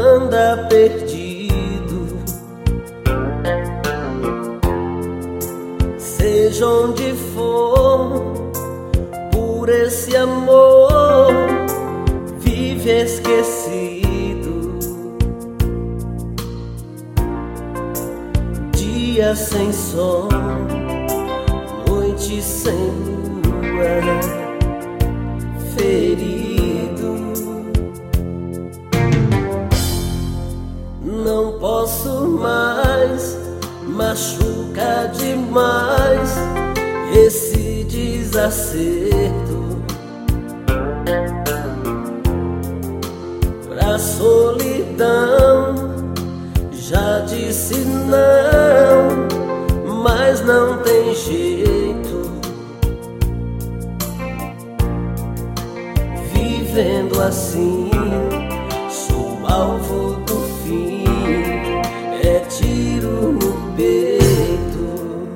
anda perdido, seja onde for, por esse amor vive esquecido. Dia sem sol, noite sem lua, ferido. Não posso mais, machuca demais esse desacerto. Pra solidão já disse não, mas não tem jeito. Vivendo assim, sou alvo do fim, é tiro no peito.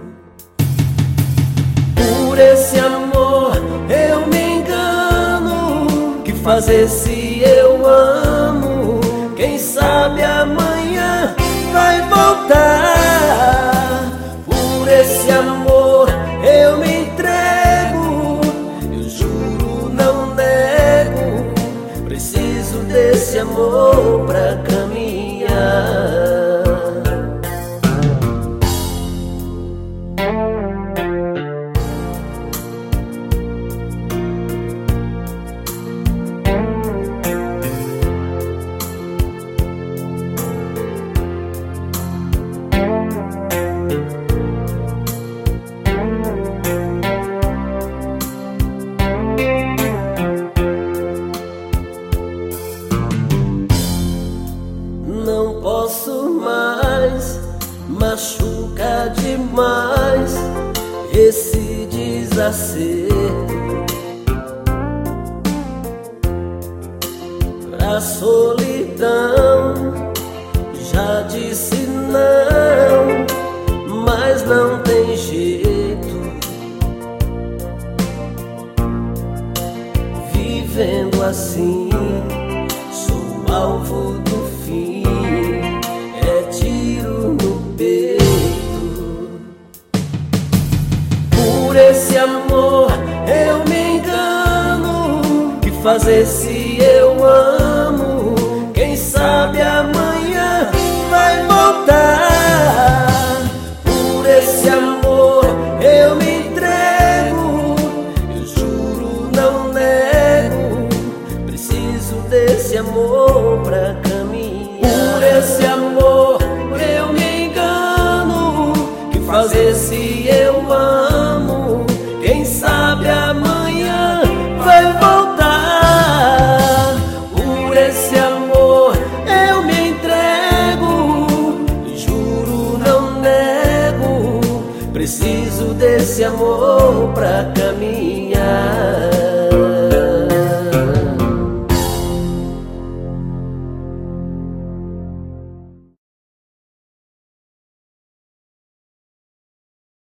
Por esse amor eu me engano, que fazer se eu amo? Quem sabe amanhã vai voltar. Por esse amor eu me entrego, eu juro, não nego. Preciso desse amor pra caminhar. Não posso mais, machuca demais esse desacerto. Pra solidão já disse não, mas não tem jeito. Vivendo assim, sou alvo do fim, é tiro no peito. Por esse amor eu me engano, que fazer se eu amo? Quem sabe amanhã vai voltar. Por esse amor eu me entrego, eu juro, não nego. Preciso desse amor pra caminhar. Por esse amor eu me engano, que fazer se eu amo? Quem sabe amanhã vai voltar. Por esse amor eu me entrego, juro, não nego. Preciso desse amor pra